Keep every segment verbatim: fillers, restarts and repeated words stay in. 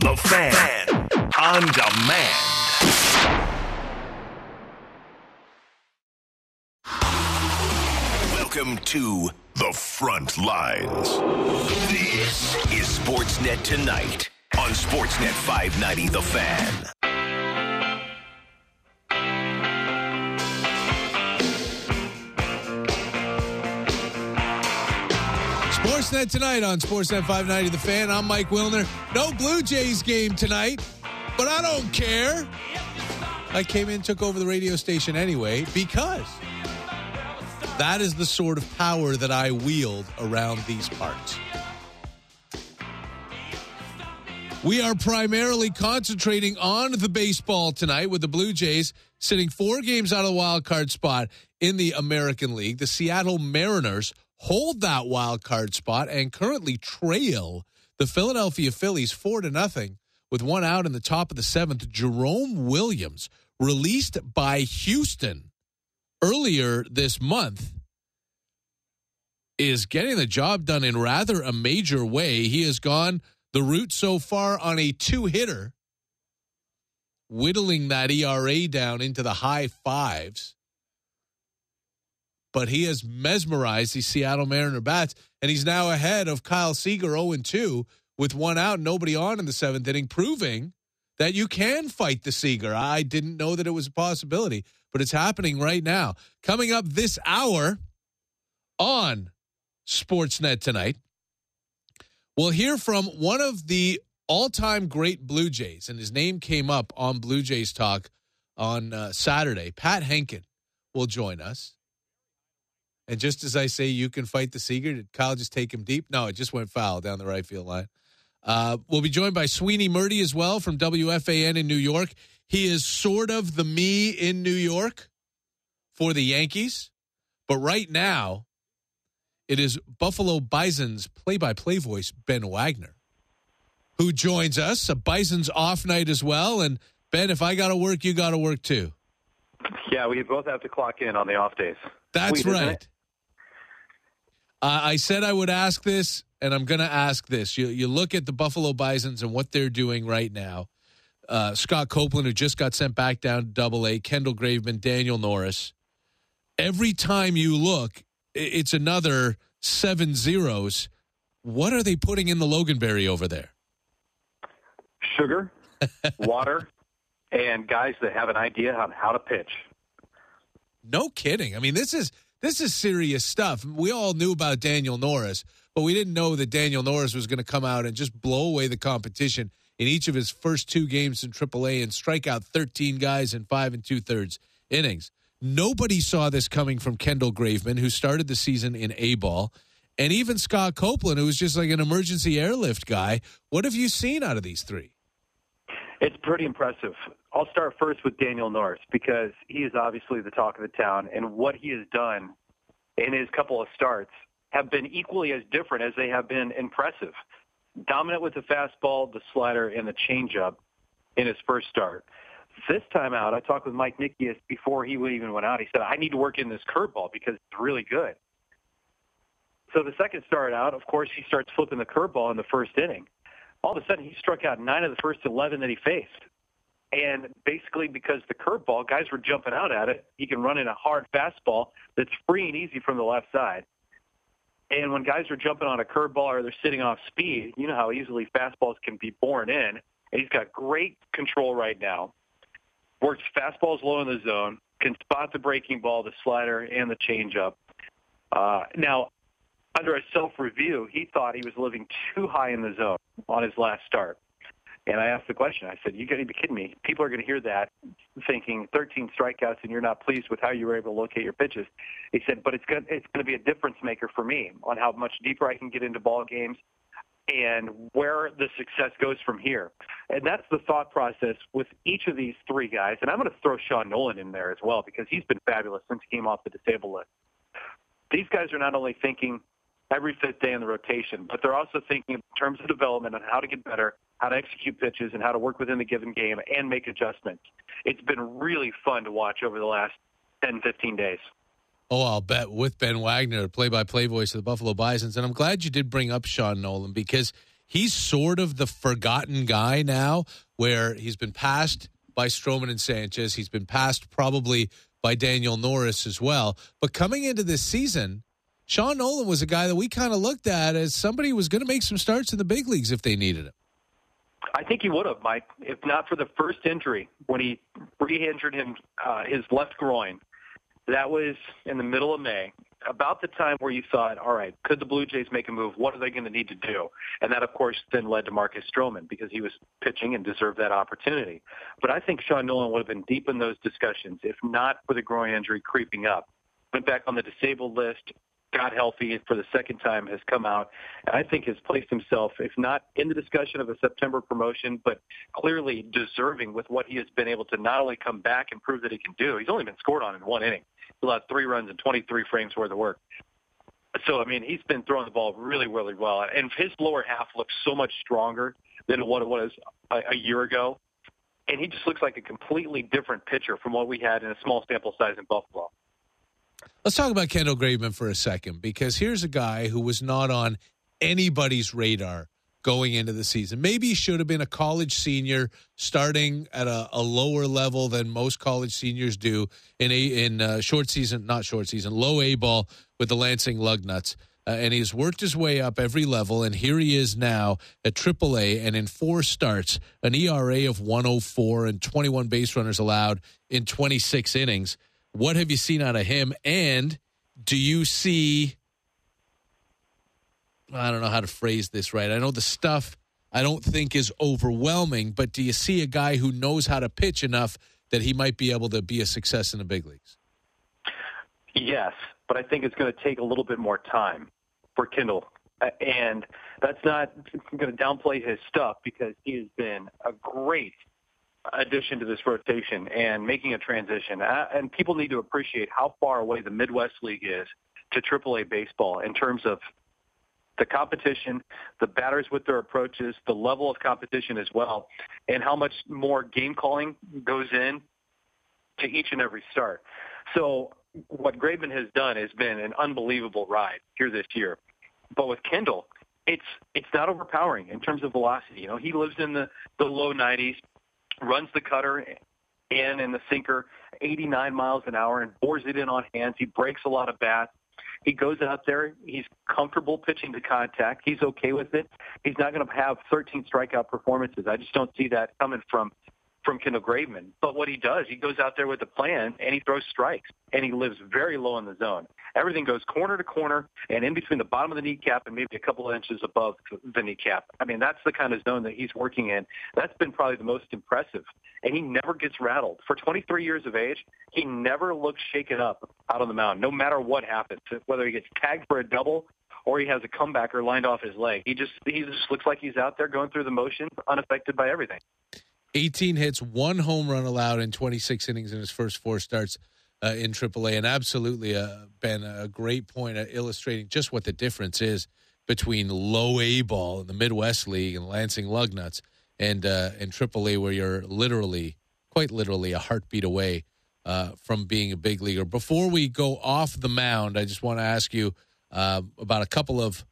The Fan on demand. Welcome to The Front Lines. This is Sportsnet Tonight on Sportsnet five ninety The Fan. Sportsnet Tonight on Sportsnet five ninety The Fan. I'm Mike Wilner. No Blue Jays game tonight, but I don't care. I came in, took over the radio station anyway, because that is the sort of power that I wield around these parts. We are primarily concentrating on the baseball tonight with the Blue Jays sitting four games out of the wild card spot in the American League. The Seattle Mariners hold that wild card spot and currently trail the Philadelphia Phillies four to nothing with one out in the top of the seventh. Jerome Williams, released by Houston earlier this month, is getting the job done in rather a major way. He has gone the route so far on a two-hitter, whittling that E R A down into the high fives. But he has mesmerized the Seattle Mariner bats, and he's now ahead of Kyle Seager oh and two with one out, nobody on in the seventh inning, proving that you can fight the Seager. I didn't know that it was a possibility, but it's happening right now. Coming up this hour on Sportsnet Tonight, we'll hear from one of the all-time great Blue Jays, and his name came up on Blue Jays Talk on uh, Saturday. Pat Henkin will join us. And just as I say, you can fight the Seager, did Kyle just take him deep? No, it just went foul down the right field line. Uh, we'll be joined by Sweeney Murdy as well from W F A N in New York. He is sort of the me in New York for the Yankees. But right now, it is Buffalo Bison's play-by-play voice, Ben Wagner, who joins us. A Bison's off night as well. And, Ben, if I got to work, you got to work too. Yeah, we both have to clock in on the off days. That's Sweet, right. Uh, I said I would ask this, and I'm going to ask this. You, you look at the Buffalo Bisons and what they're doing right now. Uh, Scott Copeland, who just got sent back down to Double A, Kendall Graveman, Daniel Norris. Every time you look, it's another seven zeros. What are they putting in the Loganberry over there? Sugar, water, and guys that have an idea on how to pitch. No kidding. I mean, this is this is serious stuff. We all knew about Daniel Norris, but we didn't know that Daniel Norris was going to come out and just blow away the competition in each of his first two games in triple A and strike out thirteen guys in five and two-thirds innings. Nobody saw this coming from Kendall Graveman, who started the season in A-ball, and even Scott Copeland, who was just like an emergency airlift guy. What have you seen out of these three? It's pretty impressive. I'll start first with Daniel Norris because he is obviously the talk of the town, and what he has done in his couple of starts have been equally as different as they have been impressive. Dominant with the fastball, the slider, and the changeup in his first start. This time out, I talked with Mike Nikias before he even went out. He said, I need to work in this curveball because it's really good. So the second start out, of course, he starts flipping the curveball in the first inning. All of a sudden, he struck out nine of the first eleven that he faced. And basically because the curveball, guys were jumping out at it, he can run in a hard fastball that's free and easy from the left side. And when guys are jumping on a curveball or they're sitting off speed, you know how easily fastballs can be borne in. And he's got great control right now. Works fastballs low in the zone, can spot the breaking ball, the slider, and the changeup. Uh, now, under a self-review, he thought he was living too high in the zone on his last start. And I asked the question. I said, you got to be kidding me. People are going to hear that thinking thirteen strikeouts and you're not pleased with how you were able to locate your pitches. He said, but it's going to, it's going to be a difference maker for me on how much deeper I can get into ball games and where the success goes from here. And that's the thought process with each of these three guys. And I'm going to throw Sean Nolan in there as well because he's been fabulous since he came off the disabled list. These guys are not only thinking every fifth day in the rotation, but they're also thinking in terms of development on how to get better, how to execute pitches, and how to work within the given game and make adjustments. It's been really fun to watch over the last ten, fifteen days. Oh, I'll bet, with Ben Wagner, play-by-play voice of the Buffalo Bisons. And I'm glad you did bring up Sean Nolan because he's sort of the forgotten guy now, where he's been passed by Stroman and Sanchez. He's been passed probably by Daniel Norris as well. But coming into this season, Sean Nolan was a guy that we kind of looked at as somebody who was going to make some starts in the big leagues if they needed him. I think he would have, Mike, if not for the first injury when he re-injured him, uh, his left groin. That was in the middle of May, about the time where you thought, all right, could the Blue Jays make a move? What are they going to need to do? And that, of course, then led to Marcus Stroman because he was pitching and deserved that opportunity. But I think Sean Nolan would have been deep in those discussions if not for the groin injury creeping up. Went back on the disabled list, got healthy for the second time, has come out, and I think has placed himself, if not in the discussion of a September promotion, but clearly deserving with what he has been able to not only come back and prove that he can do. He's only been scored on in one inning. He allowed three runs and twenty-three frames worth of work. So, I mean, he's been throwing the ball really, really well. And his lower half looks so much stronger than what it was a, a year ago. And he just looks like a completely different pitcher from what we had in a small sample size in Buffalo. Let's talk about Kendall Graveman for a second, because here's a guy who was not on anybody's radar going into the season. Maybe he should have been a college senior starting at a, a lower level than most college seniors do in a in uh, short season, not short season, low A ball with the Lansing Lugnuts. Uh, and he's worked his way up every level, and here he is now at triple A, and in four starts, an E R A of one oh four and twenty-one base runners allowed in twenty-six innings. What have you seen out of him? And do you see, I don't know how to phrase this right. I know the stuff I don't think is overwhelming, but do you see a guy who knows how to pitch enough that he might be able to be a success in the big leagues? Yes, but I think it's going to take a little bit more time for Kendall. And that's not going to downplay his stuff because he has been a great addition to this rotation and making a transition. And people need to appreciate how far away the Midwest League is to triple A baseball in terms of the competition, the batters with their approaches, the level of competition as well, and how much more game calling goes in to each and every start. So what Graveman has done has been an unbelievable ride here this year. But with Kendall, it's it's not overpowering in terms of velocity. You know, he lives in the, the low nineties, runs the cutter in and the sinker eighty-nine miles an hour and bores it in on hands. He breaks a lot of bats. He goes out there. He's comfortable pitching to contact. He's okay with it. He's not going to have thirteen strikeout performances. I just don't see that coming from from Kendall Graveman. But what he does, he goes out there with a plan, and he throws strikes, and he lives very low in the zone. Everything goes corner to corner and in between the bottom of the kneecap and maybe a couple of inches above the kneecap. I mean, that's the kind of zone that he's working in. That's been probably the most impressive. And he never gets rattled. For twenty-three years of age, he never looks shaken up out on the mound, no matter what happens, whether he gets tagged for a double or he has a comebacker lined off his leg. He just he just looks like he's out there going through the motion, unaffected by everything. eighteen hits, one home run allowed in twenty-six innings in his first four starts uh, in triple A, and absolutely uh, been a great point at illustrating just what the difference is between low A ball in the Midwest League and Lansing Lugnuts and uh, and triple A, where you're literally, quite literally, a heartbeat away uh, from being a big leaguer. Before we go off the mound, I just want to ask you uh, about a couple of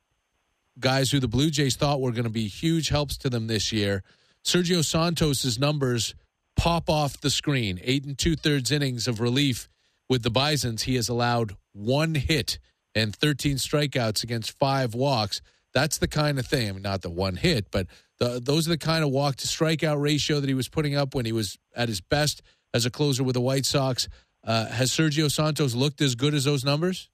guys who the Blue Jays thought were going to be huge helps to them this year. Sergio Santos' numbers pop off the screen. Eight and two-thirds innings of relief with the Bisons. He has allowed one hit and thirteen strikeouts against five walks. That's the kind of thing. I mean, not the one hit, but the, those are the kind of walk-to-strikeout ratio that he was putting up when he was at his best as a closer with the White Sox. Uh, has Sergio Santos looked as good as those numbers?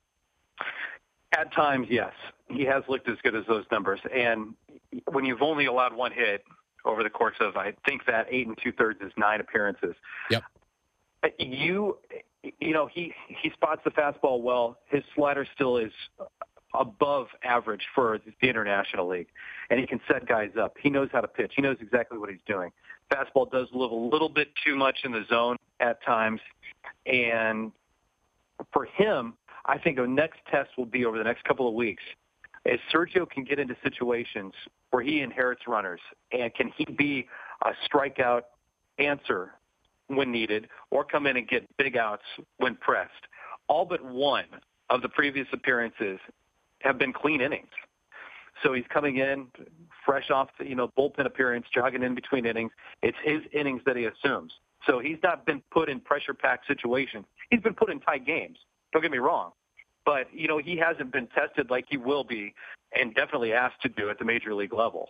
At times, yes. He has looked as good as those numbers. And when you've only allowed one hit over the course of, I think that eight and two-thirds is nine appearances. Yep. You, you know, he, he spots the fastball well. His slider still is above average for the International League, and he can set guys up. He knows how to pitch. He knows exactly what he's doing. Fastball does live a little bit too much in the zone at times, and for him, I think the next test will be over the next couple of weeks. As Sergio can get into situations where he inherits runners, and can he be a strikeout answer when needed or come in and get big outs when pressed? All but one of the previous appearances have been clean innings. So he's coming in fresh off the, you know, bullpen appearance, jogging in between innings. It's his innings that he assumes. So he's not been put in pressure-packed situations. He's been put in tight games. Don't get me wrong. But, you know, he hasn't been tested like he will be and definitely asked to do at the major league level.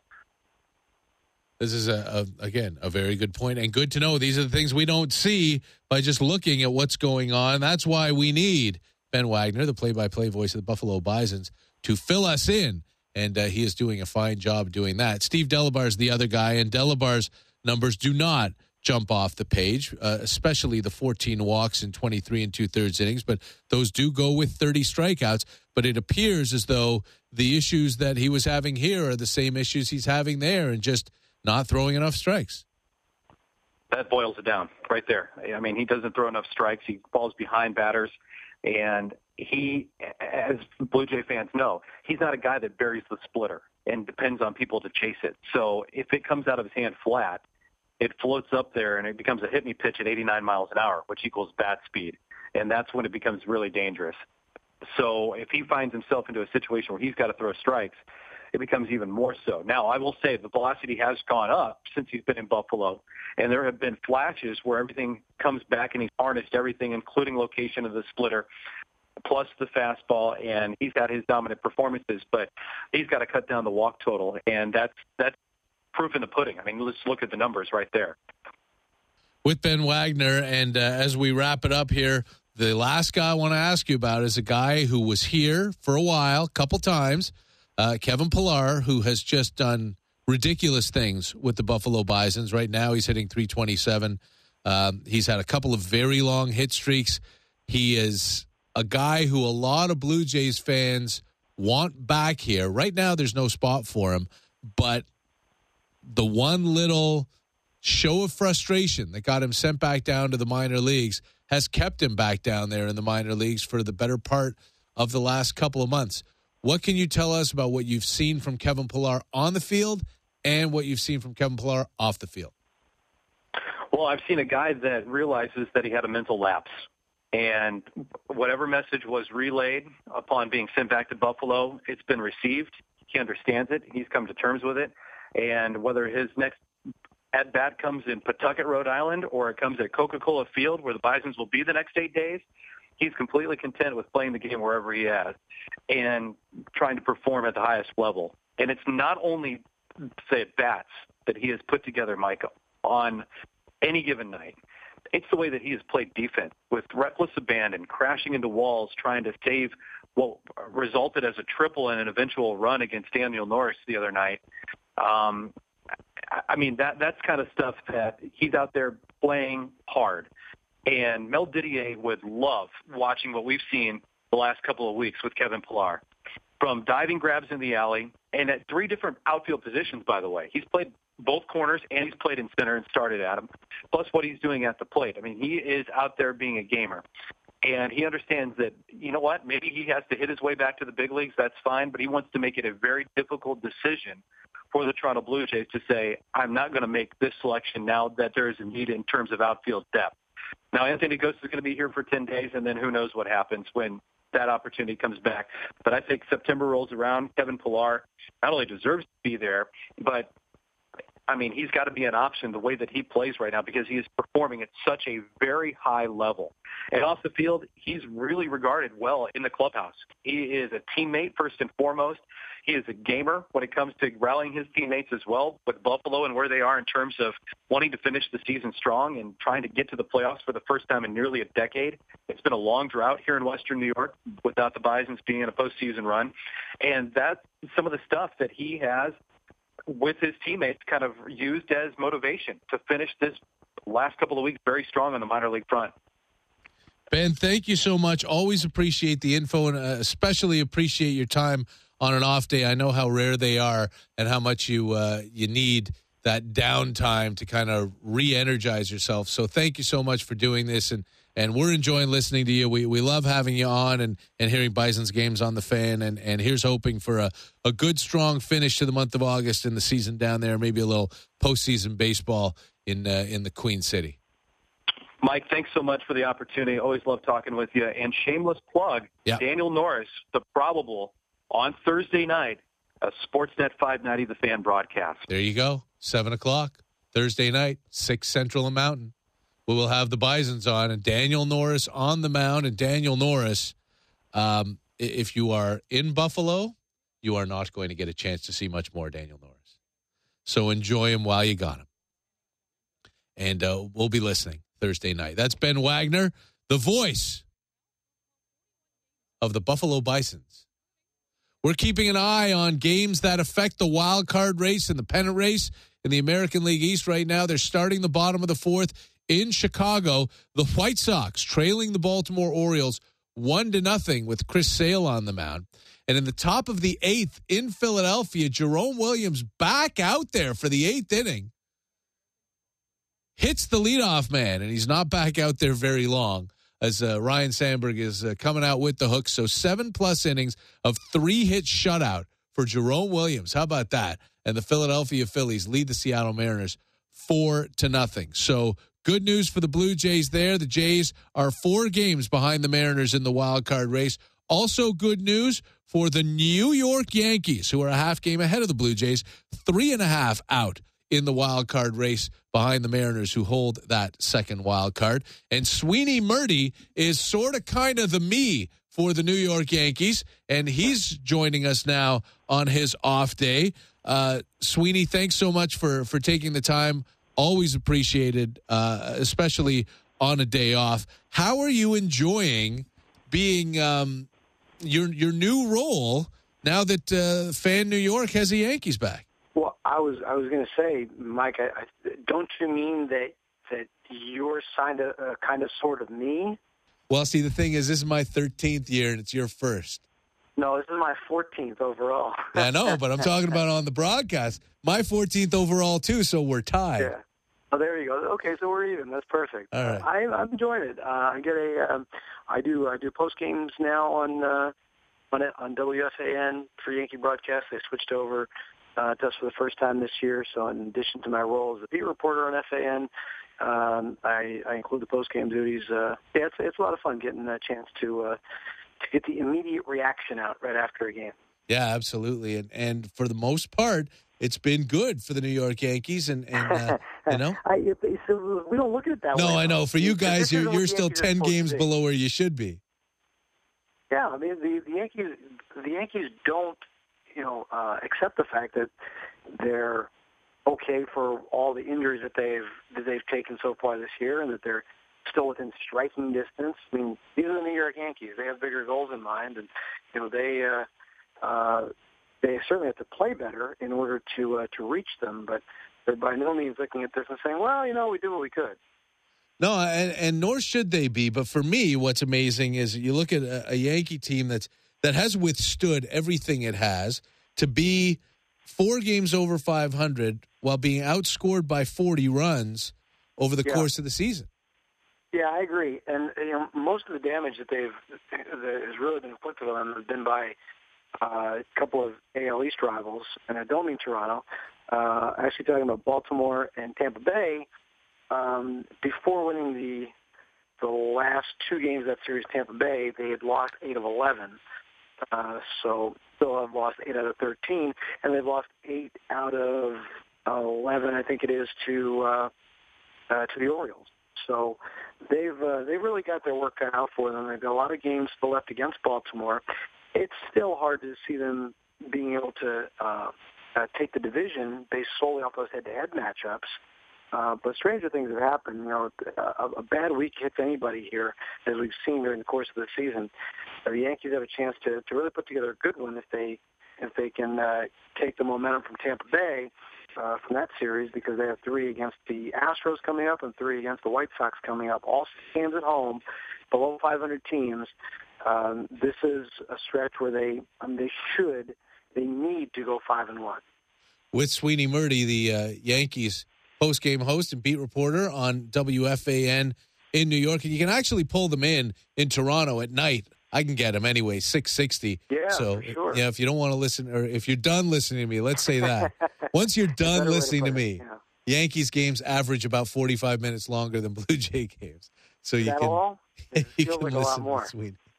This is, a, a again, a very good point, and good to know. These are the things we don't see by just looking at what's going on. That's why we need Ben Wagner, the play-by-play voice of the Buffalo Bisons, to fill us in, and uh, he is doing a fine job doing that. Steve Delabar is the other guy, and Delabar's numbers do not jump off the page, uh, especially the fourteen walks in twenty-three and two-thirds innings, but those do go with thirty strikeouts. But it appears as though the issues that he was having here are the same issues he's having there, and just not throwing enough strikes. That boils it down right there. I mean, he doesn't throw enough strikes. He falls behind batters. And he, as Blue Jay fans know, he's not a guy that buries the splitter and depends on people to chase it. So if it comes out of his hand flat, it floats up there and it becomes a hit me pitch at eighty-nine miles an hour, which equals bat speed. And that's when it becomes really dangerous. So if he finds himself into a situation where he's got to throw strikes, it becomes even more so. Now, I will say the velocity has gone up since he's been in Buffalo, and there have been flashes where everything comes back and he's harnessed everything, including location of the splitter, plus the fastball, and he's got his dominant performances, but he's got to cut down the walk total, and that's that's proof in the pudding. I mean, let's look at the numbers right there. With Ben Wagner, and uh, as we wrap it up here, the last guy I want to ask you about is a guy who was here for a while, a couple times, Uh, Kevin Pillar, who has just done ridiculous things with the Buffalo Bisons. Right now he's hitting three twenty-seven. Um, he's had a couple of very long hit streaks. He is a guy who a lot of Blue Jays fans want back here. Right now there's no spot for him, but the one little show of frustration that got him sent back down to the minor leagues has kept him back down there in the minor leagues for the better part of the last couple of months. What can you tell us about what you've seen from Kevin Pillar on the field and what you've seen from Kevin Pillar off the field? Well, I've seen a guy that realizes that he had a mental lapse. And whatever message was relayed upon being sent back to Buffalo, it's been received. He understands it. He's come to terms with it. And whether his next at-bat comes in Pawtucket, Rhode Island, or it comes at Coca-Cola Field where the Bisons will be the next eight days, he's completely content with playing the game wherever he has and trying to perform at the highest level. And it's not only, say, at bats that he has put together, Mike, on any given night. It's the way that he has played defense with reckless abandon, crashing into walls, trying to save what resulted as a triple and an eventual run against Daniel Norris the other night. Um, I mean, that that's kind of stuff that he's out there playing hard. And Mel Didier would love watching what we've seen the last couple of weeks with Kevin Pillar. From diving grabs in the alley, and at three different outfield positions, by the way. He's played both corners, and he's played in center and started at him, plus what he's doing at the plate. I mean, he is out there being a gamer. And he understands that, you know what, maybe he has to hit his way back to the big leagues, that's fine, but he wants to make it a very difficult decision for the Toronto Blue Jays to say, I'm not going to make this selection now that there is a need in terms of outfield depth. Now, Anthony Ghost is going to be here for ten days, and then who knows what happens when that opportunity comes back. But I think September rolls around. Kevin Pillar not only deserves to be there, but, I mean, he's got to be an option the way that he plays right now because he is performing at such a very high level. And off the field, he's really regarded well in the clubhouse. He is a teammate first and foremost. He is a gamer when it comes to rallying his teammates as well with Buffalo and where they are in terms of wanting to finish the season strong and trying to get to the playoffs for the first time in nearly a decade. It's been a long drought here in Western New York without the Bisons being in a postseason run. And that's some of the stuff that he has with his teammates kind of used as motivation to finish this last couple of weeks very strong on the minor league front. Ben, thank you so much. Always appreciate the info and especially appreciate your time on an off day. I know how rare they are and how much you uh, you need that downtime to kind of re-energize yourself. So thank you so much for doing this, and and we're enjoying listening to you. We we love having you on and, and hearing Bison's games on the Fan, and, and here's hoping for a, a good, strong finish to the month of August in the season down there, maybe a little postseason baseball in uh, in the Queen City. Mike, thanks so much for the opportunity. Always love talking with you. And shameless plug, yeah. Daniel Norris, the probable on Thursday night a Sportsnet five ninety The Fan broadcast. There you go. seven o'clock, Thursday night, six Central and Mountain. We will have the Bisons on, and Daniel Norris on the mound. And Daniel Norris, um, if you are in Buffalo, you are not going to get a chance to see much more Daniel Norris. So enjoy him while you got him. And uh, we'll be listening Thursday night. That's Ben Wagner, the voice of the Buffalo Bisons. We're keeping an eye on games that affect the wild card race and the pennant race in the American League East right now. They're starting the bottom of the fourth in Chicago. The White Sox trailing the Baltimore Orioles one to nothing with Chris Sale on the mound. And in the top of the eighth in Philadelphia, Jerome Williams back out there for the eighth inning. Hits the leadoff man, and he's not back out there very long as uh, Ryan Sandberg is uh, coming out with the hook. So seven-plus innings of three-hit shutout for Jerome Williams. How about that? And the Philadelphia Phillies lead the Seattle Mariners four to nothing. So good news for the Blue Jays there. The Jays are four games behind the Mariners in the wild card race. Also good news for the New York Yankees, who are a half game ahead of the Blue Jays, three and a half out in the wild card race behind the Mariners, who hold that second wild card. And Sweeney Murdy is sort of kind of the me for the New York Yankees, and he's joining us now on his off day. Uh, Sweeney, thanks so much for, for taking the time. Always appreciated, uh, especially on a day off. How are you enjoying being um, your your new role now that uh, Fan New York has the Yankees back? Well, I was I was going to say, Mike, I, I, don't you mean that that you're kind of uh, kind of sort of me? Well, see, the thing is, this is my thirteenth year, and it's your first. No, this is my fourteenth overall. I know, but I'm talking about on the broadcast. My fourteenth overall, too, so we're tied. Yeah. Oh, there you go. Okay, so we're even. That's perfect. All right. Uh, I, I'm enjoying it. Uh, I get a, um, I do, I do post games now on uh, on on W F A N for Yankee broadcast. They switched over uh, to us for the first time this year. So, in addition to my role as a beat reporter on F A N, um, I, I include the post game duties. Uh, yeah, it's it's a lot of fun getting a chance to uh, to get the immediate reaction out right after a game. Yeah, absolutely, and and for the most part, it's been good for the New York Yankees, and, and uh, you know, I, if, so we don't look at it that no, way. No, I know. For you guys, you're you're still ten games below where you should be. Yeah, I mean the, the Yankees. The Yankees don't, you know, uh, accept the fact that they're okay for all the injuries that they've that they've taken so far this year, and that they're still within striking distance. I mean, these are the New York Yankees. They have bigger goals in mind, and you know they. Uh, uh, They certainly have to play better in order to uh, to reach them, but they're by no means looking at this and saying, well, you know, we do what we could. No, and, and nor should they be. But for me, what's amazing is you look at a, a Yankee team that's that has withstood everything it has to be four games over five hundred while being outscored by forty runs over the yeah. course of the season. Yeah, I agree. And you know, most of the damage that they've that has really been inflicted on them has been by Uh, a couple of A L East rivals, and I don't mean Toronto. Uh, actually, talking about Baltimore and Tampa Bay. Um, before winning the the last two games of that series, Tampa Bay, they had lost eight of eleven. Uh, so still have lost eight out of thirteen, and they've lost eight out of eleven, I think it is, to uh, uh, to the Orioles. So they've uh, they've really got their work cut out for them. They've got a lot of games still left against Baltimore. It's still hard to see them being able to uh, uh, take the division based solely off those head-to-head matchups. Uh, but stranger things have happened. You know, a, a bad week hits anybody here, as we've seen during the course of the season. Uh, the Yankees have a chance to, to really put together a good one if they if they can uh, take the momentum from Tampa Bay uh, from that series, because they have three against the Astros coming up and three against the White Sox coming up. All games at home, below five hundred teams. Um, this is a stretch where they um, they should, they need to go five and one. With Sweeney Murdy, the uh, Yankees post-game host and beat reporter on W F A N in New York, and you can actually pull them in in Toronto at night. I can get them anyway, six sixty. Yeah, so, for sure. Yeah, if you don't want to listen, or if you're done listening to me, let's say that. Once you're done listening to, to me, yeah. Yankees games average about forty-five minutes longer than Blue Jay games. So Is you that can, all? It you feels can like a listen lot more. to Sweeney.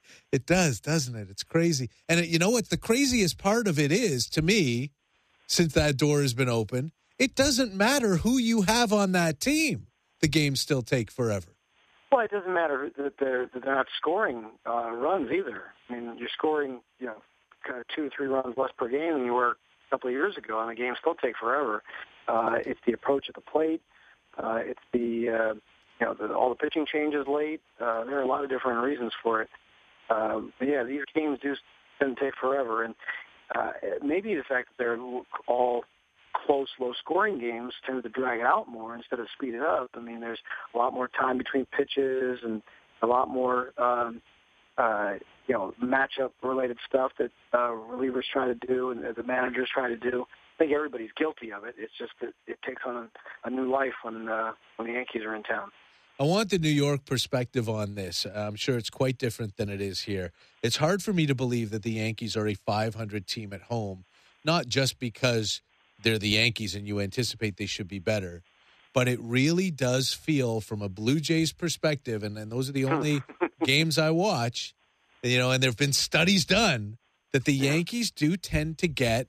It does, doesn't it? It's crazy. And it, you know what? The craziest part of it is, to me, since that door has been open, it doesn't matter who you have on that team. The games still take forever. Well, it doesn't matter that they're, that they're not scoring uh, runs either. I mean, you're scoring, you know, kind of two or three runs less per game than you were a couple of years ago, and the games still take forever. Uh, it's the approach at the plate. Uh, it's the, uh, you know, the, all the pitching changes late. Uh, there are a lot of different reasons for it. Um, but yeah, these games do tend to take forever, and uh, maybe the fact that they're all close, low-scoring games tend to drag it out more instead of speed it up. I mean, there's a lot more time between pitches and a lot more, um, uh, you know, matchup-related stuff that uh, relievers try to do and the managers try to do. I think everybody's guilty of it. It's just that it takes on a, a new life when uh, when the Yankees are in town. I want the New York perspective on this. I'm sure it's quite different than it is here. It's hard for me to believe that the Yankees are a five hundred team at home, not just because they're the Yankees and you anticipate they should be better, but it really does feel from a Blue Jays perspective, and, and those are the only games I watch, you know, and there have been studies done that the Yankees do tend to get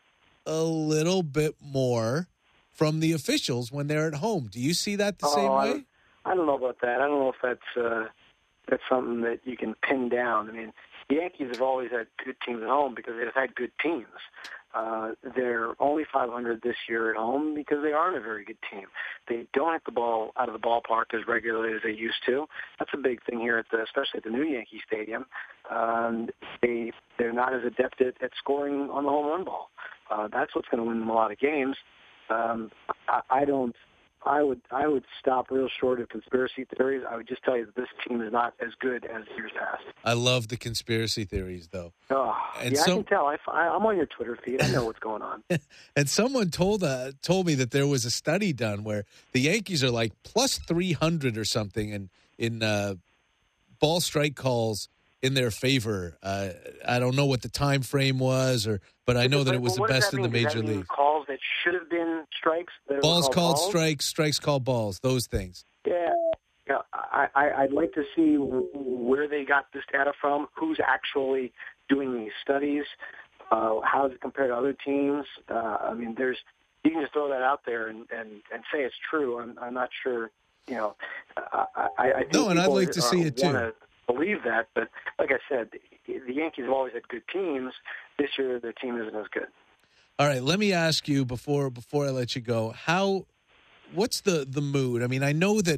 a little bit more from the officials when they're at home. Do you see that the oh, same way? I don't, I don't know about that. I don't know if that's uh, that's something that you can pin down. I mean, the Yankees have always had good teams at home because they've had good teams. Uh, they're only five hundred this year at home because they aren't a very good team. They don't hit the ball out of the ballpark as regularly as they used to. That's a big thing here, at the, especially at the new Yankee Stadium. Um, they, they're not as adept at, at scoring on the home run ball. Uh, that's what's going to win them a lot of games. Um, I, I don't. I would. I would stop real short of conspiracy theories. I would just tell you that this team is not as good as years past. I love the conspiracy theories, though. Oh, and yeah, so, I can tell. I, I, I'm on your Twitter feed. I know what's going on. And someone told uh, told me that there was a study done where the Yankees are like plus three hundred or something in in uh, ball strike calls in their favor. Uh, I don't know what the time frame was, or but I know that it was well, the best in the major league. Calls that should have been strikes. That balls called, called balls? strikes, strikes called balls. Those things. Yeah, yeah. I, I, I'd like to see where they got this data from. Who's actually doing these studies? Uh, how does it compare to other teams? Uh, I mean, there's you can just throw that out there and, and, and say it's true. I'm, I'm not sure. You know, I, I, I think no, and I'd like to are, see it too. Believe that, but like I said, the, the Yankees have always had good teams. This year, their team isn't as good. All right, let me ask you before before I let you go. How, what's the, the mood? I mean, I know that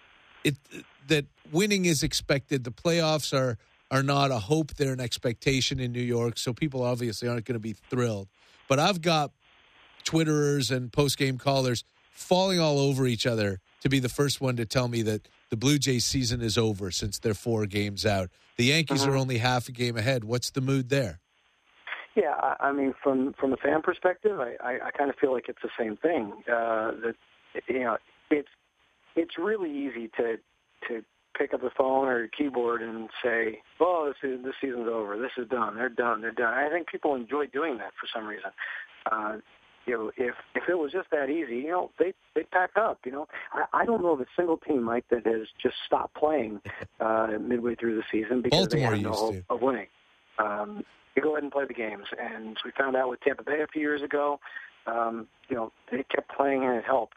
it that winning is expected. The playoffs are are not a hope; they're an expectation in New York. So people obviously aren't going to be thrilled. But I've got Twitterers and post game callers falling all over each other to be the first one to tell me that the Blue Jays season is over since they're four games out. The Yankees mm-hmm. are only half a game ahead. What's the mood there? Yeah, I, I mean, from from a fan perspective, I, I, I kind of feel like it's the same thing. Uh, that you know, it's it's really easy to to pick up the phone or your keyboard and say, "Oh, this is, this season's over. This is done. They're done. They're done." I think people enjoy doing that for some reason. Uh, You know, if if it was just that easy, you know, they they pack up. You know, I, I don't know of a single team, Mike, that has just stopped playing uh, midway through the season because Baltimore they had no used hope to. of winning. Um, you go ahead and play the games, and we found out with Tampa Bay a few years ago. Um, you know, they kept playing, and it helped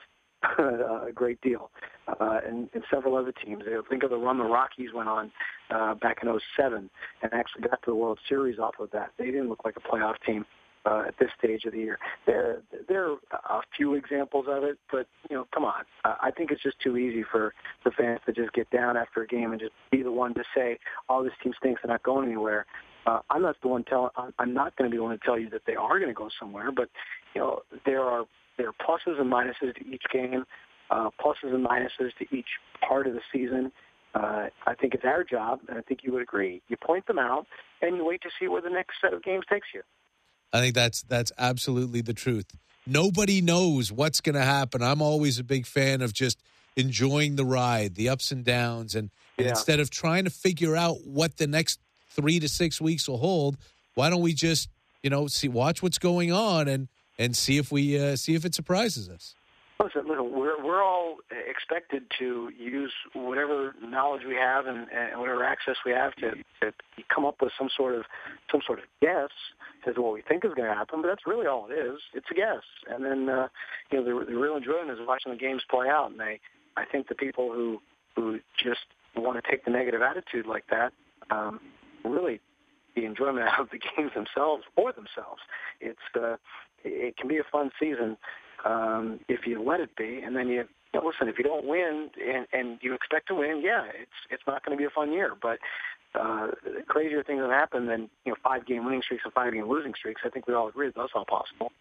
a great deal. Uh, and, and several other teams. Think of the run the Rockies went on uh, back in oh seven, and actually got to the World Series off of that. They didn't look like a playoff team. Uh, at this stage of the year. There there are a few examples of it, but, you know, come on. Uh, I think it's just too easy for, for fans to just get down after a game and just be the one to say, oh, this team stinks, they're not going anywhere. Uh, I'm not the one tell, I'm not going to be the one to tell you that they are going to go somewhere, but, you know, there are there are pluses and minuses to each game, uh, pluses and minuses to each part of the season. Uh, I think it's our job, and I think you would agree. You point them out, and you wait to see where the next set of games takes you. I think that's that's absolutely the truth. Nobody knows what's going to happen. I'm always a big fan of just enjoying the ride, the ups and downs, and, and yeah. instead of trying to figure out what the next three to six weeks will hold, why don't we just, you know, see watch what's going on and and see if we uh, see if it surprises us. Listen, listen, we're we're all expected to use whatever knowledge we have and, and whatever access we have to, to come up with some sort of some sort of guess as to what we think is going to happen. But that's really all it is. It's a guess. And then uh, you know the, the real enjoyment is watching the games play out. And they, I think the people who who just want to take the negative attitude like that, um, really the enjoyment out of the games themselves for themselves. It's uh, it can be a fun season. Um, if you let it be, and then you, you know, listen, if you don't win and, and you expect to win, yeah, it's it's not going to be a fun year. But uh, crazier things have happened than you know five game winning streaks and five game losing streaks. I think we all agree that that's all possible.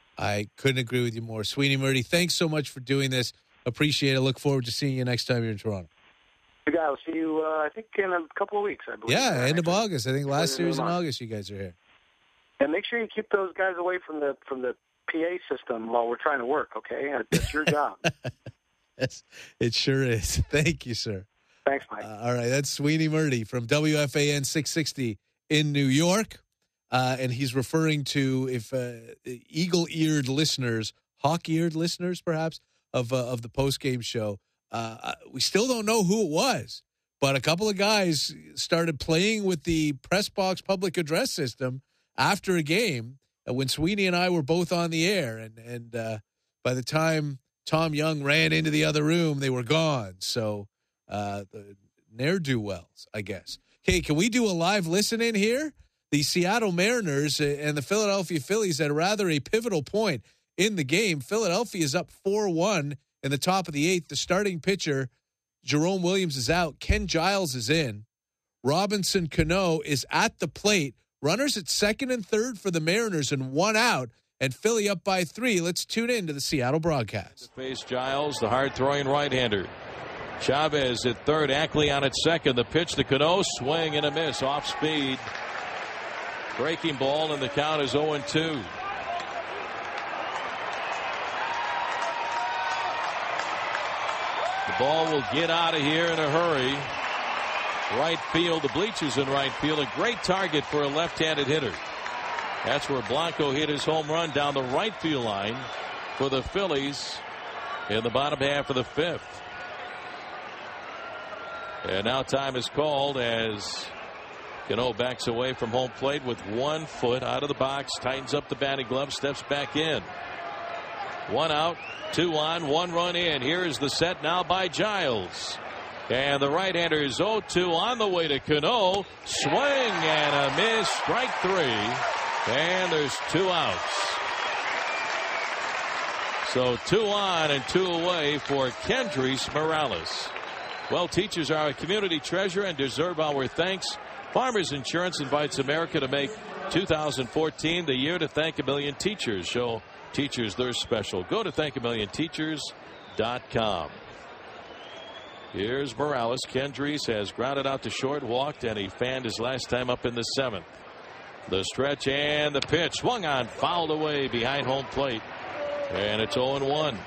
I couldn't agree with you more, Sweeny Murti. Thanks so much for doing this. Appreciate it. Look forward to seeing you next time you're in Toronto. You guys, I'll see you. Uh, I think in a couple of weeks. I believe. Yeah, end of August. I think last series in month. August, you guys are here. And make sure you keep those guys away from the from the P A system while we're trying to work, okay? That's your job. Yes, it sure is. Thank you, sir. Thanks, Mike. Uh, all right, that's Sweeny Murti from W F A N six sixty in New York. Uh, and he's referring to if uh, eagle-eared listeners, hawk-eared listeners perhaps, of, uh, of the post-game show. Uh, we still don't know who it was, but a couple of guys started playing with the press box public address system after a game when Sweeny and I were both on the air, and and uh, by the time Tom Young ran into the other room, they were gone. So uh, the ne'er-do-wells, I guess. Okay, can we do a live listen-in here? The Seattle Mariners and the Philadelphia Phillies at rather a pivotal point in the game. Philadelphia is up four one in the top of the eighth. The starting pitcher, Jerome Williams, is out. Ken Giles is in. Robinson Cano is at the plate. Runners at second and third for the Mariners and one out, and Philly up by three. Let's tune in to the Seattle broadcast. Face Giles, the hard-throwing right-hander. Chavez at third, Ackley on at second. The pitch to Cano, swing and a miss, off speed. Breaking ball, and the count is oh and two. The ball will get out of here in a hurry. Right field, the bleachers in right field, a great target for a left-handed hitter. That's where Blanco hit his home run down the right field line for the Phillies in the bottom half of the fifth. And now time is called as Cano backs away from home plate with one foot out of the box, tightens up the batting glove, steps back in. One out, two on, one run in. Here is the set now by Giles. And the right-hander is oh two on the way to Cano. Swing and a miss. Strike three. And there's two outs. So two on and two away for Kendrys Morales. Well, teachers are a community treasure and deserve our thanks. Farmers Insurance invites America to make two thousand fourteen the year to thank a million teachers. Show teachers they're special. Go to thank a million teachers dot com. Here's Morales. Kendrys has grounded out to short, walked, and he fanned his last time up in the seventh. The stretch and the pitch. Swung on, fouled away behind home plate. And it's oh and one.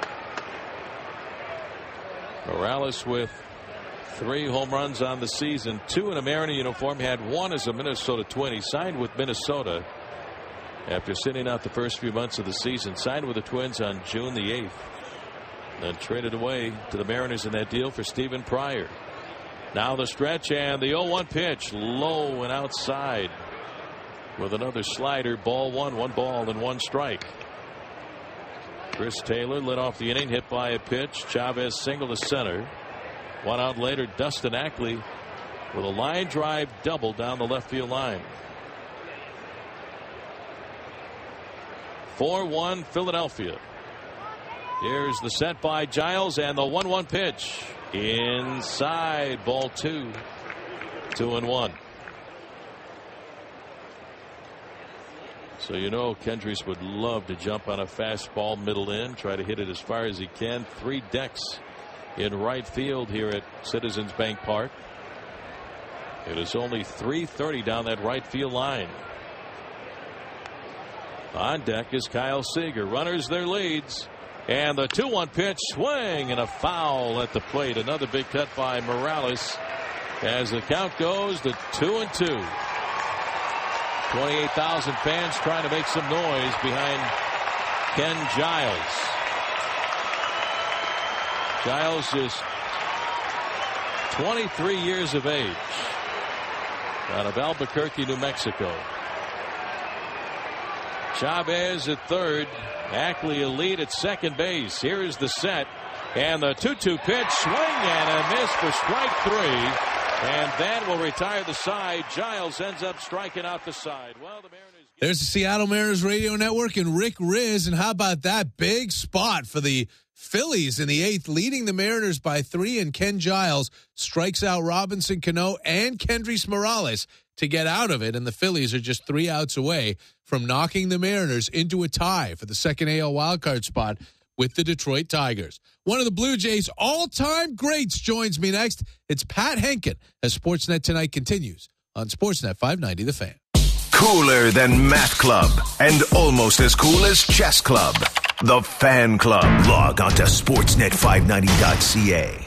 Morales with three home runs on the season. Two in a Mariner uniform. Had one as a Minnesota Twin. He signed with Minnesota after sitting out the first few months of the season. Signed with the Twins on June the eighth. Then traded away to the Mariners in that deal for Stephen Pryor. Now the stretch and the oh one pitch. Low and outside with another slider. Ball one. One ball and one strike. Chris Taylor led off the inning, hit by a pitch. Chavez single to center. One out later, Dustin Ackley with a line drive double down the left field line. four one Philadelphia. Here's the set by Giles and the one one pitch. Inside, ball two. Two and one. So you know Kendrys would love to jump on a fastball middle in, try to hit it as far as he can. Three decks in right field here at Citizens Bank Park. It is only three thirty down that right field line. On deck is Kyle Seager. Runners their leads. And the two one pitch, swing and a foul at the plate. Another big cut by Morales as the count goes to two and two. twenty-eight thousand fans trying to make some noise behind Ken Giles. Giles is twenty-three years of age, out of Albuquerque, New Mexico. Chavez at third. Ackley a lead at second base. Here is the set. And the two two pitch, swing and a miss for strike three. And that will retire the side. Giles ends up striking out the side. Well, the Mariners. There's the Seattle Mariners Radio Network and Rick Riz. And how about that big spot for the Phillies in the eighth, leading the Mariners by three, and Ken Giles strikes out Robinson Cano and Kendrys Morales to get out of it, and the Phillies are just three outs away from knocking the Mariners into a tie for the second A L wildcard spot with the Detroit Tigers. One of the Blue Jays' all-time greats joins me next. It's Pat Henkin as Sportsnet Tonight continues on Sportsnet five ninety The Fan. Cooler than Math Club and almost as cool as Chess Club. The Fan Club. Log on to sportsnet five ninety dot c a.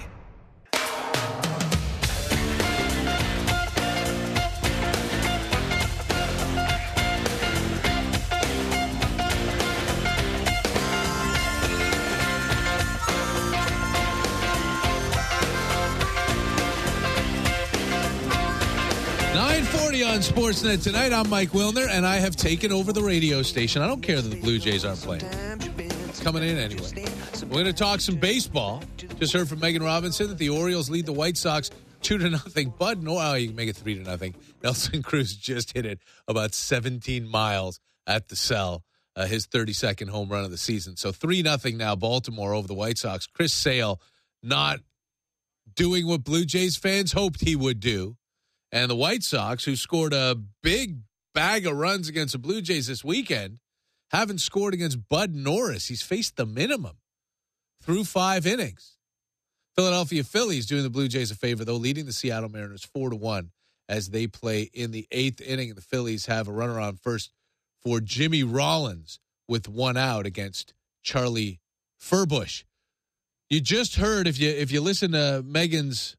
nine forty on Sportsnet Tonight. I'm Mike Wilner, and I have taken over the radio station. I don't care that the Blue Jays aren't playing. It's coming in anyway. We're going to talk some baseball. Just heard from Megan Robinson that the Orioles lead the White Sox two to nothing. Bud, no, oh, you can make it three to nothing. Nelson Cruz just hit it about seventeen miles at the cell. Uh, his thirty-second home run of the season. So three nothing now, Baltimore over the White Sox. Chris Sale not doing what Blue Jays fans hoped he would do. And the White Sox, who scored a big bag of runs against the Blue Jays this weekend, haven't scored against Bud Norris. He's faced the minimum through five innings. Philadelphia Phillies doing the Blue Jays a favor, though, leading the Seattle Mariners four to one as they play in the eighth inning. And the Phillies have a runner on first for Jimmy Rollins with one out against Charlie Furbush. You just heard, if you if you listen to Megan's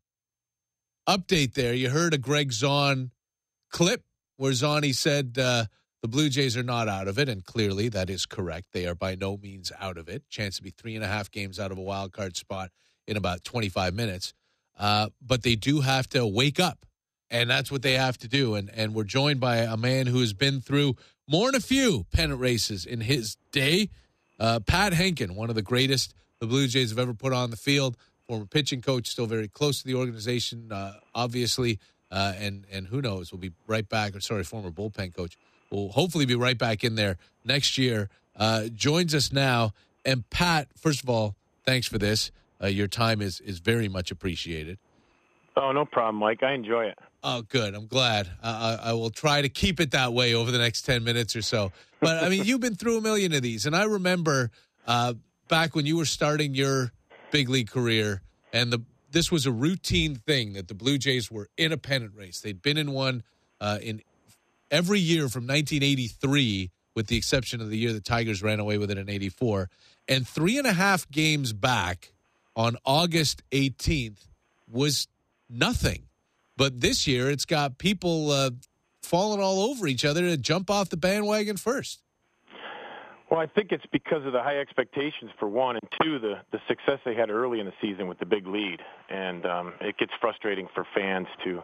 update there, you heard a Greg Zahn clip where Zahn said uh, the Blue Jays are not out of it, and clearly that is correct. They are by no means out of it. Chance to be three and a half games out of a wild card spot in about twenty-five minutes. Uh, but they do have to wake up, and that's what they have to do. And, and we're joined by a man who has been through more than a few pennant races in his day, uh, Pat Henkin, one of the greatest the Blue Jays have ever put on the field. Former pitching coach, still very close to the organization, uh, obviously, uh, and and who knows, we'll be right back. Or sorry, former bullpen coach, will hopefully be right back in there next year. Uh, joins us now, and Pat, first of all, thanks for this. Uh, your time is is very much appreciated. Oh, no problem, Mike. I enjoy it. Oh, good. I'm glad. Uh, I, I will try to keep it that way over the next ten minutes or so. But I mean, you've been through a million of these, and I remember uh, back when you were starting your big league career, and the this was a routine thing that the Blue Jays were in a pennant race. They'd been in one uh, in every year from nineteen eighty-three, with the exception of the year the Tigers ran away with it in eighty-four. And three and a half games back on August eighteenth was nothing. But this year it's got people uh, falling all over each other to jump off the bandwagon first. Well, I think it's because of the high expectations, for one, and two, the, the success they had early in the season with the big lead. And um, it gets frustrating for fans to,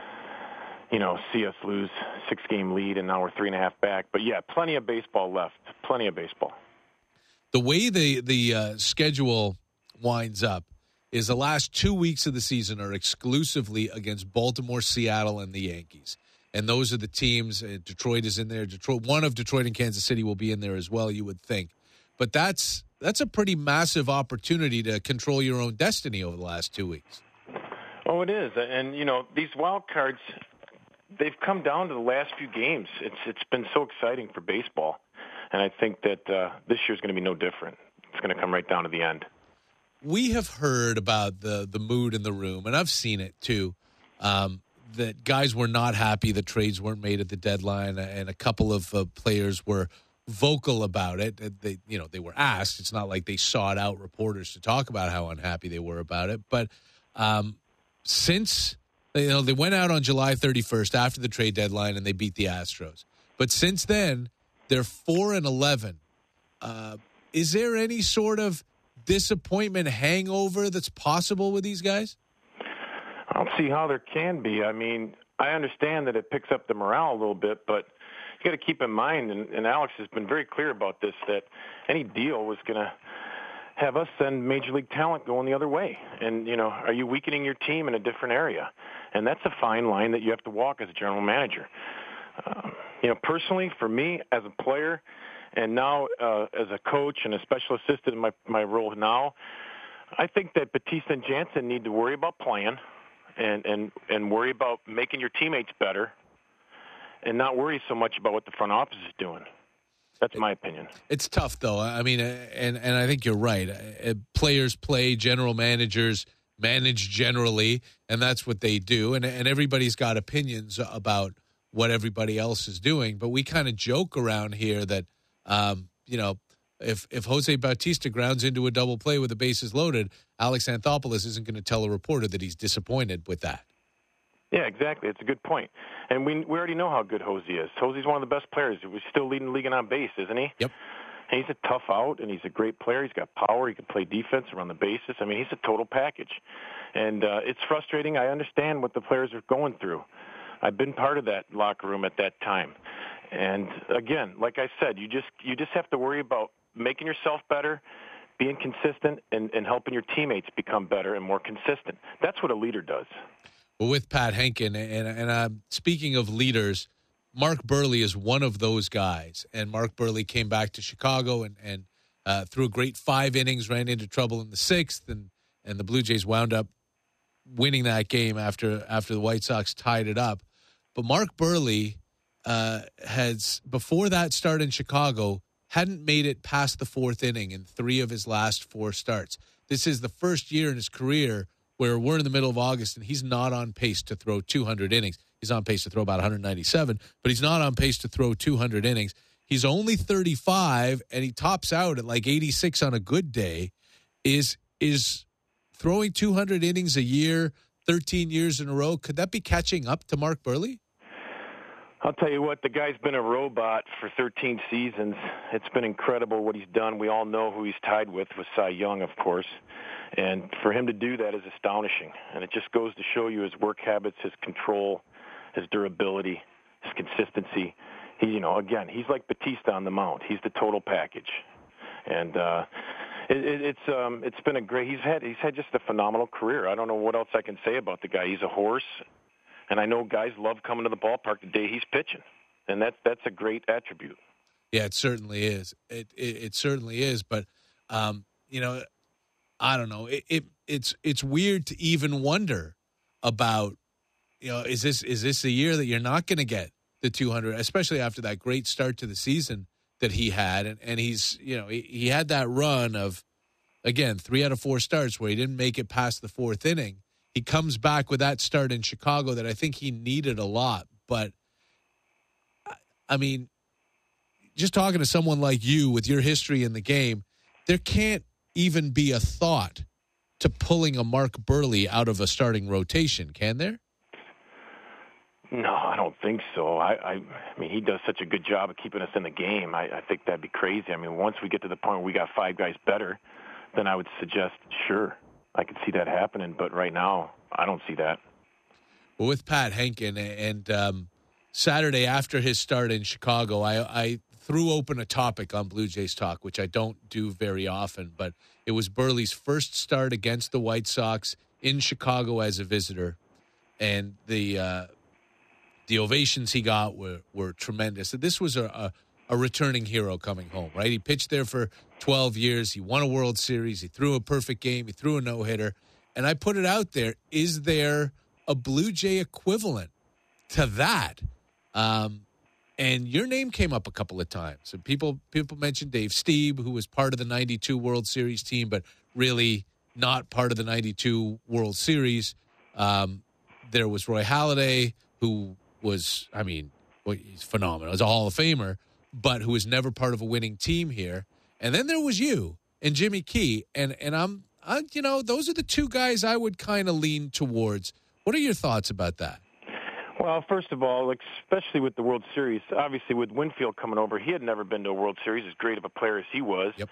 you know, see us lose six-game lead, and now we're three and a half back. But, yeah, plenty of baseball left, plenty of baseball. The way the, the uh, schedule winds up is the last two weeks of the season are exclusively against Baltimore, Seattle, and the Yankees. And those are the teams. Uh, Detroit is in there. Detroit, one of Detroit and Kansas City will be in there as well, you would think. But that's that's a pretty massive opportunity to control your own destiny over the last two weeks. Oh, it is. And, you know, these wild cards, they've come down to the last few games. It's It's been so exciting for baseball. And I think that uh, this year's going to be no different. It's going to come right down to the end. We have heard about the, the mood in the room, and I've seen it too, um, that guys were not happy that trades weren't made at the deadline, and a couple of uh, players were vocal about it. They, you know, they were asked. It's not like they sought out reporters to talk about how unhappy they were about it. But um, since, you know, they went out on July thirty-first after the trade deadline, and they beat the Astros. But since then, they're four and eleven. Uh, is there any sort of disappointment hangover that's possible with these guys? I don't see how there can be. I mean, I understand that it picks up the morale a little bit, but you got to keep in mind, and, and Alex has been very clear about this, that any deal was going to have us send major league talent going the other way. And, you know, are you weakening your team in a different area? And that's a fine line that you have to walk as a general manager. Um, you know, personally, for me as a player, and now uh, as a coach and a special assistant in my, my role now, I think that Batista and Jansen need to worry about playing and, and, and worry about making your teammates better and not worry so much about what the front office is doing. That's my opinion. It's tough, though. I mean, and, and I think you're right. Players play, general managers manage generally, and that's what they do. And, and everybody's got opinions about what everybody else is doing. But we kind of joke around here that, um, you know, if if Jose Bautista grounds into a double play with the bases loaded, Alex Anthopoulos isn't going to tell a reporter that he's disappointed with that. Yeah, exactly. It's a good point. And we we already know how good Jose is. Jose's one of the best players. He's still leading the league in on base, isn't he? Yep. And he's a tough out, and he's a great player. He's got power. He can play defense around the bases. I mean, he's a total package. And uh, it's frustrating. I understand what the players are going through. I've been part of that locker room at that time. And, again, like I said, you just you just have to worry about making yourself better, being consistent, and, and helping your teammates become better and more consistent. That's what a leader does. Well, with Pat Henkin, and, and uh, speaking of leaders, Mark Buehrle is one of those guys. And Mark Buehrle came back to Chicago and, and uh, threw a great five innings, ran into trouble in the sixth, and, and the Blue Jays wound up winning that game after after the White Sox tied it up. But Mark Buehrle uh, has, before that start in Chicago, hadn't made it past the fourth inning in three of his last four starts. This is the first year in his career where we're in the middle of August and he's not on pace to throw two hundred innings. He's on pace to throw about one ninety-seven, but he's not on pace to throw two hundred innings. He's only thirty-five, and he tops out at like eighty-six on a good day. Is is throwing two hundred innings a year, thirteen years in a row, could that be catching up to Mark Buehrle? I'll tell you what, the guy's been a robot for thirteen seasons. It's been incredible what he's done. We all know who he's tied with, with Cy Young, of course. And for him to do that is astonishing. And it just goes to show you his work habits, his control, his durability, his consistency. He, you know, again, he's like Batista on the mound. He's the total package. And uh, it, it, it's um, it's been a great. He's had he's had just a phenomenal career. I don't know what else I can say about the guy. He's a horse, and I know guys love coming to the ballpark the day he's pitching, and that's that's a great attribute. Yeah, it certainly is. It it, it certainly is. But um, you know. I don't know. It, it it's it's weird to even wonder about, you know, is this is this a year that you're not going to get the two hundred, especially after that great start to the season that he had, and, and he's you know he, he had that run of, again, three out of four starts where he didn't make it past the fourth inning. He comes back with that start in Chicago that I think he needed a lot, but I mean, just talking to someone like you with your history in the game, there can't even be a thought to pulling a Mark Buehrle out of a starting rotation, can there? No, I don't think so. I, I, I mean, he does such a good job of keeping us in the game. I, I think that'd be crazy. I mean, once we get to the point where we got five guys better, then I would suggest, sure, I could see that happening. But right now, I don't see that. Well, with Pat Henkin, and um, Saturday after his start in Chicago, I, I threw open a topic on Blue Jays Talk, which I don't do very often, but it was Buehrle's first start against the White Sox in Chicago as a visitor, and the uh, the ovations he got were, were tremendous. This was a, a, a returning hero coming home, right? He pitched there for twelve years. He won a World Series. He threw a perfect game. He threw a no-hitter. And I put it out there, is there a Blue Jay equivalent to that? Um And your name came up a couple of times. And people people mentioned Dave Stieb, who was part of the ninety-two World Series team, but really not part of the ninety-two World Series. Um, there was Roy Halladay, who was, I mean, well, he's phenomenal. He's a Hall of Famer, but who was never part of a winning team here. And then there was you and Jimmy Key. And, and I'm, I, you know, those are the two guys I would kind of lean towards. What are your thoughts about that? Well, first of all, like, especially with the World Series, obviously with Winfield coming over, he had never been to a World Series, as great of a player as he was. Yep.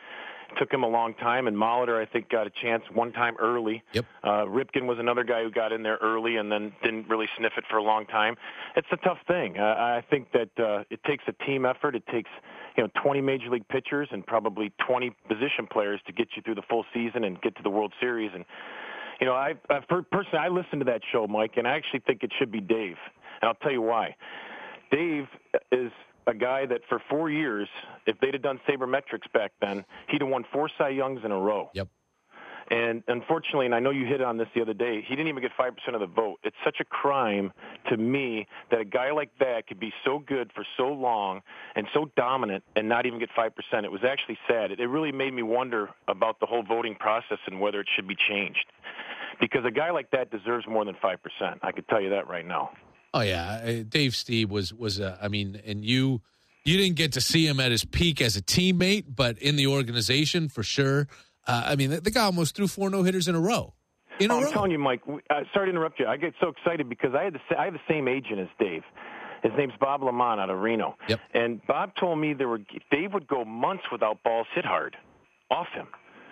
took him a long time, and Molitor, I think, got a chance one time early. Yep. Uh, Ripken was another guy who got in there early and then didn't really sniff it for a long time. It's a tough thing. Uh, I think that uh, it takes a team effort. It takes, you know, twenty major league pitchers and probably twenty position players to get you through the full season and get to the World Series. And, you know, I, I've heard, personally, I listened to that show, Mike, and I actually think it should be Dave. And I'll tell you why. Dave is a guy that for four years, if they'd have done sabermetrics back then, he'd have won four Cy Youngs in a row. Yep. And unfortunately, and I know you hit on this the other day, he didn't even get five percent of the vote. It's such a crime to me that a guy like that could be so good for so long and so dominant and not even get five percent. It was actually sad. It really made me wonder about the whole voting process and whether it should be changed. Because a guy like that deserves more than five percent. I could tell you that right now. Oh, yeah. Uh, Dave Stieb was, was uh, I mean, and you you didn't get to see him at his peak as a teammate, but in the organization for sure. Uh, I mean, the, the guy almost threw four no-hitters in a row. In a oh, row. I'm telling you, Mike, uh, sorry to interrupt you. I get so excited because I had the, I have the same agent as Dave. His name's Bob Lamont out of Reno. Yep. And Bob told me there were Dave would go months without balls hit hard off him.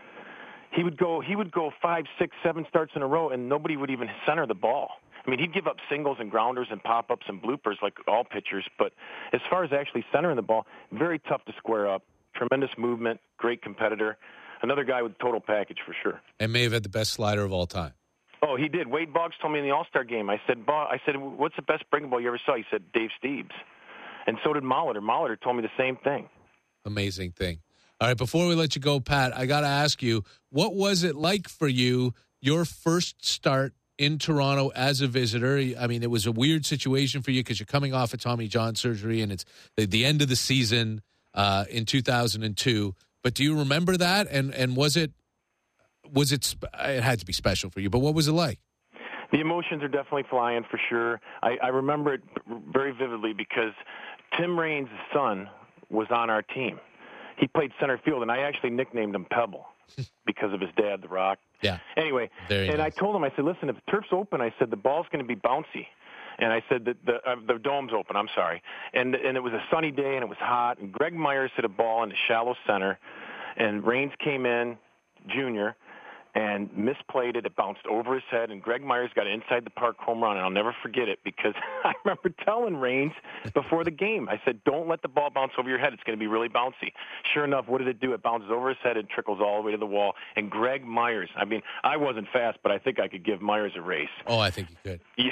He would go he would go five, six, seven starts in a row, and nobody would even center the ball. I mean, he'd give up singles and grounders and pop-ups and bloopers like all pitchers, but as far as actually centering the ball, very tough to square up. Tremendous movement, great competitor. Another guy with total package for sure. And may have had the best slider of all time. Oh, he did. Wade Boggs told me in the All-Star game. I said, Bob, I said, what's the best breaking ball you ever saw? He said, Dave Stieb's. And so did Molitor. Molitor told me the same thing. Amazing thing. All right, before we let you go, Pat, I got to ask you, what was it like for you, your first start in Toronto as a visitor? I mean, it was a weird situation for you because you're coming off a Tommy John surgery, and it's the, the end of the season uh, in two thousand two. But do you remember that? And and was it was it it had to be special for you? But what was it like? The emotions are definitely flying for sure. I, I remember it very vividly because Tim Raines' son was on our team. He played center field, and I actually nicknamed him Pebble because of his dad, The Rock. Yeah. Anyway, Very and nice. I told him, I said, listen, if the turf's open, I said, the ball's going to be bouncy. And I said that the uh, the dome's open. I'm sorry. And and it was a sunny day and it was hot. And Greg Myers hit a ball in the shallow center, and Raines came in, junior, and misplayed it. It bounced over his head, and Greg Myers got an inside the park home run. And I'll never forget it because I remember telling Raines before the game, I said, don't let the ball bounce over your head. It's going to be really bouncy. Sure enough, what did it do? It bounces over his head and trickles all the way to the wall. And Greg Myers, I mean, I wasn't fast, but I think I could give Myers a race. Oh, I think you could. Yeah.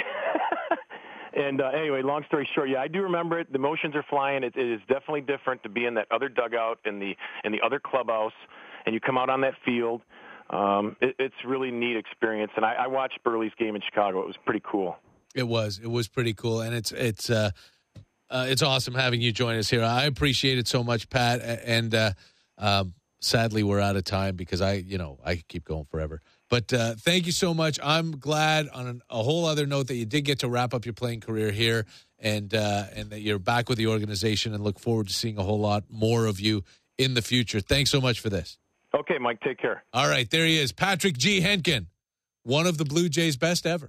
And uh, anyway, long story short, yeah, I do remember it. The emotions are flying. It, it is definitely different to be in that other dugout in the in the other clubhouse, and you come out on that field. Um, it, it's really neat experience. And I, I watched Burley's game in Chicago. It was pretty cool. It was. It was pretty cool, and it's it's uh, uh, it's awesome having you join us here. I appreciate it so much, Pat. And uh, um, sadly, we're out of time because I, you know, I could keep going forever. But uh, thank you so much. I'm glad on an, a whole other note that you did get to wrap up your playing career here, and uh, and that you're back with the organization, and look forward to seeing a whole lot more of you in the future. Thanks so much for this. Okay, Mike, take care. All right, there he is, Patrick G. Henkin, one of the Blue Jays' best ever.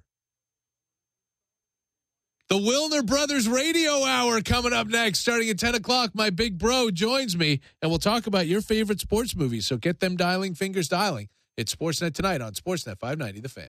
The Wilner Brothers Radio Hour coming up next, starting at ten o'clock. My big bro joins me, and we'll talk about your favorite sports movies. So get them dialing, fingers dialing. It's Sportsnet tonight on Sportsnet five ninety The Fan.